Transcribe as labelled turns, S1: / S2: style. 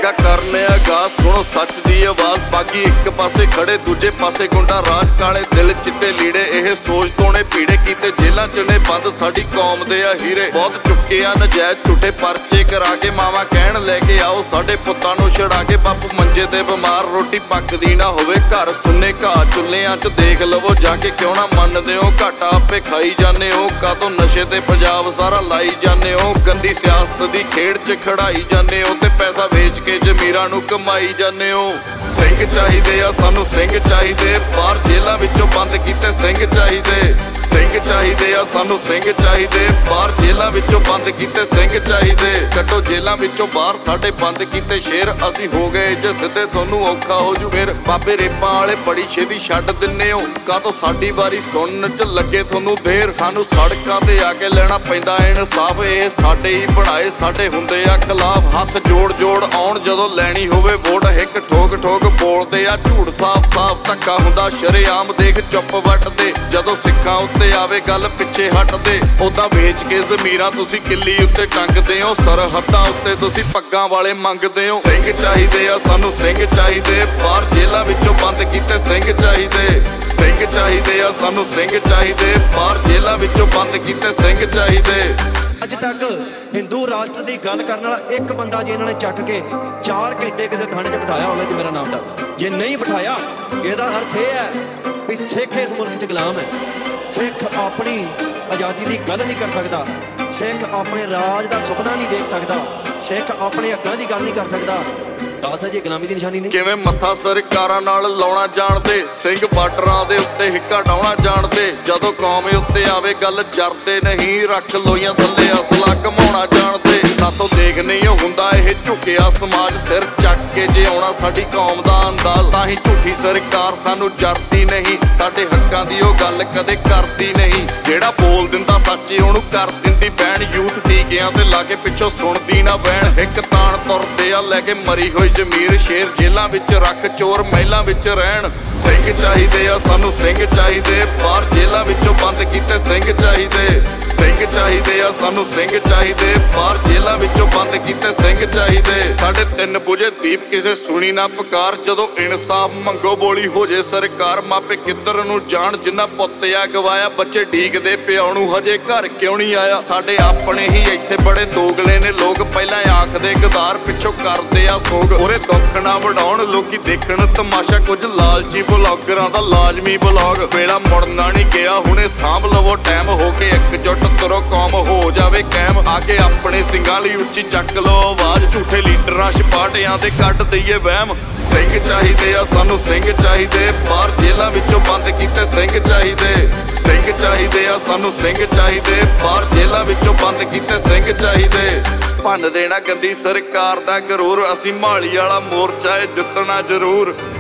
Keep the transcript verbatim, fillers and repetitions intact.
S1: ਲੱਗਾ ਕਰਨੇ ਆਗਾਜ਼, ਸੁਣੋ ਸੱਚ ਦੀ ਆਵਾਜ਼। ਬਾਗੀ ਇੱਕ ਪਾਸੇ ਖੜੇ ਦੂਜੇ ਪਾਸੇ ਗੁੰਡਾ ਰਾਜ, ਕਾਲੇ ਦਿਲ ਚਿੱਟੇ ਲੀੜੇ ਇਹ ਸੋਚ ਤੋਣੇ ਪੀੜੇ, ਕੀਤੇ ਜੇਲਾਂ ਚ ਨੇ ਬੰਦ ਸਾਡੀ ਕੌਮ ਦੇ ਆ ਹੀਰੇ। ਬਹੁਤ ਚੁੱਕੇ ਆ ਨਜਾਇਜ਼ ਝੂਠੇ ਪਰਚੇ ਕਰਾ ਕੇ, ਮਾਵਾਂ ਕਹਿਣ ਲੈ ਕੇ ਆਓ ਸਾਡੇ ਪੁੱਤਾਂ ਨੂੰ ਛੜਾ ਕੇ। ਬਾਪੂ ਮੰਜੇ ਤੇ ਬਿਮਾਰ, ਰੋਟੀ ਪੱਕਦੀ ਨਾ ਹੋਵੇ, ਘਰ ਸੁੰਨੇ ਘਾਹ ਚੁੱਲ੍ਹਿਆਂ ਚ ਦੇਖ ਲਵੋ ਜਾ ਕੇ। ਕਿਉਂ ਨਾ ਮੰਨਦੇ ਹੋ ਘਾਟਾ ਆਪੇ ਖਾਈ ਜਾਂਦੇ ਹੋ, ਕਾਹਤੋਂ ਨਸ਼ੇ ਤੇ ਪੰਜਾਬ ਸਾਰਾ ਲਾਈ ਜਾਂਦੇ ਹੋ। ਗੰਦੀ ਸਿਆਸਤ ਦੀ ਖੇਡ ਚ ਖੜਾਈ ਜਾਂਦੇ ਹੋ, ਤੇ ਪੈਸਾ ਵੇਚ ਕੇ ਜ਼ਮੀਰਾਂ ਨੂੰ ਕਮਾਈ ਜਾਂਦੇ ਹੋ। ਸਿੰਘ ਚਾਹੀਦੇ ਆ ਸਾਨੂੰ ਸਿੰਘ ਚਾਹੀਦੇ, ਬਾਹਰ ਜੇਲਾਂ ਵਿੱਚੋਂ ਬੰਦ ਕੀਤੇ ਸਿੰਘ ਚਾਹੀਦੇ। ਸਿੰਘ ਚਾਹੀਦੇ ਆ ਸਾਨੂੰ ਸਿੰਘ ਚਾਹੀਦੇ, ਬਾਹਰ ਜੇਲਾਂ ਵਿੱਚੋਂ ਬੰਦ ਕੀਤੇ ਸਿੰਘ ਚਾਹੀਦੇ। ਕੱਢੋ ਜੇਲਾਂ ਵਿੱਚੋਂ ਬਾਹਰ ਸਾਡੇ ਬੰਦ ਕੀਤੇ ਸ਼ੇਰ, ਅਸੀਂ ਹੋ ਗਏ ਜੇ ਸਿੱਧੇ ਤੁਹਾਨੂੰ ਔਖਾ ਹੋ ਜੂ ਫਿਰ। ਬਾਬੇ ਰੇਪਾਂ ਵਾਲੇ ਬੜੀ ਛੇਤੀ ਛੱਡ ਦਿੰਨੇ ਹੋ, ਕਾਹਤੋਂ ਸਾਡੀ ਵਾਰੀ ਸੁਣਨ ਚ ਲੱਗੇ ਤੁਹਾਨੂੰ ਦੇਰ। ਸਾਨੂੰ ਸੜਕਾਂ ਤੇ ਆ ਕੇ ਲੈਣਾ ਪੈਂਦਾ ਇਨਸਾਫ, ਇਹ ਸਾਡੇ ਹੀ ਬਣਾਏ ਸਾਡੇ ਹੁੰਦੇ ਆ ਖਿਲਾਫ। ਹੱਥ ਜੋੜ ਜੋੜ ਆਉਣ ਜਦੋਂ ਲੈਣੀ ਹੋਵੇ ਵੋਟ, ਹਿੱਕ ਠੋਕ ਠੋਕ ਬੋਲਦੇ ਆ ਝੂਠ ਸਾਫ਼ ਸਾਫ਼। ਧੱਕਾ ਹੁੰਦਾ ਸ਼ਰੇਆਮ ਦੇਖ ਚੁੱਪ ਵੱਟਦੇ, ਜਦੋਂ ਸਿੱਖਾਂ ਉੱਤੇ ਆਵੇ ਗੱਲ ਪਿੱਛੇ ਹਟਦੇ। ਉਦਾਂ ਵੇਚ ਕੇ ਜ਼ਮੀਰਾਂ ਤੁਸੀਂ ਕਿੱਲੀ ਉੱਤੇ ਟੰਗਦੇ ਹੋ, ਸਰਹੱਦਾਂ ਉੱਤੇ ਤੁਸੀਂ ਪੱਗਾਂ ਵਾਲੇ ਮੰਗਦੇ ਹੋ। ਸਿੰਘ ਚਾਹੀਦੇ ਆ ਸਾਨੂੰ ਸਿੰਘ ਚਾਹੀਦੇ, ਬਾਹਰ ਜੇਲਾਂ ਵਿੱਚੋਂ ਬੰਦ ਕੀਤੇ ਸਿੰਘ ਚਾਹੀਦੇ। ਸਿੰਘ ਚਾਹੀਦੇ ਆ ਸਾਨੂੰ ਸਿੰਘ ਚਾਹੀਦੇ, ਬਾਹਰ ਜੇਲਾਂ ਵਿੱਚੋਂ ਬੰਦ ਕੀਤੇ ਸਿੰਘ ਚਾਹੀਦੇ।
S2: ਅੱਜ ਤੱਕ ਹਿੰਦੂ ਰਾਸ਼ਟਰ ਦੀ ਗੱਲ ਕਰਨ ਵਾਲਾ ਇੱਕ ਬੰਦਾ ਜੇ ਇਹਨਾਂ ਨੇ ਚੱਕ ਕੇ ਚਾਰ ਘੰਟੇ ਕਿਸੇ ਥਾਣੇ 'ਚ ਬਿਠਾਇਆ ਹੋਵੇ ਤੇ ਮੇਰਾ ਨਾਮ ਦੱਸ। ਜੇ ਨਹੀਂ ਬਿਠਾਇਆ ਇਹਦਾ ਅਰਥ ਇਹ ਹੈ ਵੀ ਸਿੱਖ ਇਸ ਮੁਲਕ 'ਚ ਗੁਲਾਮ ਹੈ। ਸਿੱਖ ਆਪਣੀ ਆਜ਼ਾਦੀ ਦੀ ਗੱਲ ਨਹੀਂ ਕਰ ਸਕਦਾ, ਸਿੱਖ ਆਪਣੇ ਰਾਜ ਦਾ ਸੁਪਨਾ ਨਹੀਂ ਦੇਖ ਸਕਦਾ, ਸਿੱਖ ਆਪਣੇ ਹੱਕਾਂ ਦੀ ਗੱਲ ਨਹੀਂ ਕਰ ਸਕਦਾ। ਦੱਸ ਜੀ ਗੁਲਾਮੀ ਦੀ ਨਿਸ਼ਾਨੀ ਨਹੀਂ।
S1: ਕਿਵੇਂ ਮੱਥਾ ਸਰਕਾਰਾਂ ਨਾਲ ਲਾਉਣਾ ਜਾਣਦੇ, ਸਿੰਘ ਬਾਰਡਰਾਂ ਦੇ ਉੱਤੇ ਹਿੱਕਾ ਡਾਉਣਾ ਜਾਣਦੇ। ਜਦੋਂ ਕੌਮ ਉੱਤੇ ਆਵੇ ਗੱਲ ਜਰਦੇ ਨਹੀਂ, ਰੱਖ ਲੋਈਆਂ ਥੱਲੇ ਅਸਲਾ ਘਮਾਉਣਾ ਜਾਣਦੇ। ਸਾਥੋਂ ਦੇਖ ਨਹੀਂ ਹੁੰਦਾ ਇਹ ਝੁਕਿਆ ਸਮਾਜ, ਸਿਰ ਚੱਕ ਕੇ ਜੇ ਆਉਣਾ ਸਾਡੀ ਕੌਮ ਦਾ ਅੰਦਾਜ਼। ਤਾਂ ਹੀ ਝੂਠੀ ਸਰਕਾਰ ਸਾਨੂੰ ਜਰਦੀ ਨਹੀਂ, ਸਾਡੇ ਹੱਕਾਂ ਦੀ ਉਹ ਗੱਲ ਕਦੇ ਕਰਦੀ ਨਹੀਂ। ਜਿਹੜਾ ਬੋਲ ਦਿੰਦਾ ਸੱਚੇ ਉਹਨੂੰ ਕਰ ਦਿੰਦੀ ਬੈਣ, ਯੂਥ ਟੀਕਿਆਂ ਤੇ ਲਾ ਕੇ ਪਿੱਛੋਂ ਸੁਣਦੀ ਨਾ ਵੈਣ। ਇੱਕ ਤਾਣ ਤੁਰਦੇ ਆ ਲੈ ਕੇ ਮਰੀ ਹੋਈ ਜ਼ਮੀਰ, ਸ਼ੇਰ ਜੇਲਾਂ ਵਿੱਚ ਰੱਖ ਚੋਰ ਮਹਿਲਾਂ ਵਿੱਚ ਰਹਿਣ। ਸਿੰਘ ਚਾਹੀਦੇ ਆ ਸਾਨੂੰ ਸਿੰਘ ਚਾਹੀਦੇ, ਬਾਹਰ ਜੇਲਾਂ ਵਿੱਚੋਂ ਬੰਦ ਕੀਤੇ ਸਿੰਘ ਚਾਹੀਦੇ। ਸਿੰਘ ਚਾਹੀਦੇ ਆ ਸਾਨੂੰ ਸਿੰਘ ਚਾਹੀਦੇ, ਬਾਹਰ ਜੇਲਾਂ ਵਿੱਚੋਂ ਬੰਦ ਕੀਤੇ ਸਿੰਘ ਚਾਹੀਦੇ। ਸਾਡੇ ਤਿੰਨ ਬੁਝੇ ਦੀਪ ਕਿਸੇ ਸੁਣੀ ਨਾ ਪੁਕਾਰ, ਜਦੋਂ ਇਨਸਾਫ ਮੰਗੋ ਬੋਲੀ ਹੋ ਜੇ ਸਰਕਾਰ। ਮਾਪੇ ਕਿੱਧਰ ਨੂੰ ਜਾਣ ਜਿੰਨਾ ਪੁੱਤ ਆ ਗਵਾਇਆ, ਬੱਚੇ ਢੀਕਦੇ ਪਿਓ ਨੂੰ ਹਜੇ ਘਰ ਕਿਉਂ ਨਹੀਂ ਆਇਆ। ਸਾਡੇ ਆਪਣੇ ਹੀ ਇੱਥੇ ਬੜੇ ਦੋਗਲੇ ਨੇ ਲੋਕ, ਪਹਿਲਾਂ ਆਖਦੇ ਗਦਾਰ ਪਿੱਛੋਂ ਕਰਦੇ ਆ ਸੋਗ। ਉਰੇ ਦੁੱਖ ਨਾ ਵਡਾਉਣ ਲੋਕੀ ਦੇਖਣ ਤਮਾਸ਼ਾ, ਕੁਝ ਲਾਲਚੀ ਬਲੌਗਰਾਂ ਦਾ ਲਾਜ਼ਮੀ ਬਲੌਗ। ਵੇਲਾ ਮੁੜਨਾ ਨਹੀਂ ਗਿਆ ਹੁਣੇ ਸਾਂਭ ਲਵੋ ਟਾਈਮ, ਹੋ ਕੇ ਇਕਜੁੱਟ ਤੁਰੋ ਕੌਮ ਹੋ ਜਾਵੇ ਕਾਇਮ। ਆ ਕੇ ਆਪਣੇ ਸਿੰਘਾਂ ਲਈ ਉੱਚੀ ਚੱਕ ਲੋ ਆਵਾਜ਼, ਝੂਠੇ ਲੀਡਰਾਂ ਸਿਪਾਟਿਆਂ ਤੇ ਕੱਢ ਦਈਏ ਵਹਿਮ। ਸਿੰਘ ਚਾਹੀਦੇ ਆ ਸਾਨੂੰ ਸਿੰਘ ਚਾਹੀਦੇ, ਬਾਹਰ ਜੇਲਾਂ ਵਿੱਚੋਂ ਬੰਦ ਕੀਤੇ ਸਿੰਘ ਚਾਹੀਦੇ। ਸਿੰਘ ਚਾਹੀਦੇ ਆ ਸਾਨੂੰ ਸਿੰਘ ਚਾਹੀਦੇ, ਬਾਹਰ ਜੇਲਾਂ ਵਿੱਚੋਂ ਬੰਦ ਕੀਤੇ ਸਿੰਘ ਚਾਹੀਦੇ। ਭੰਨ ਦੇਣਾ ਗੰਦੀ ਸਰਕਾਰ ਦਾ ਗਰੂਰ, ਅਸੀਂ ਮਾਲੀ ਵਾਲਾ ਮੋਰਚਾ ਏ ਜਿੱਤਣਾ ਜ਼ਰੂਰ।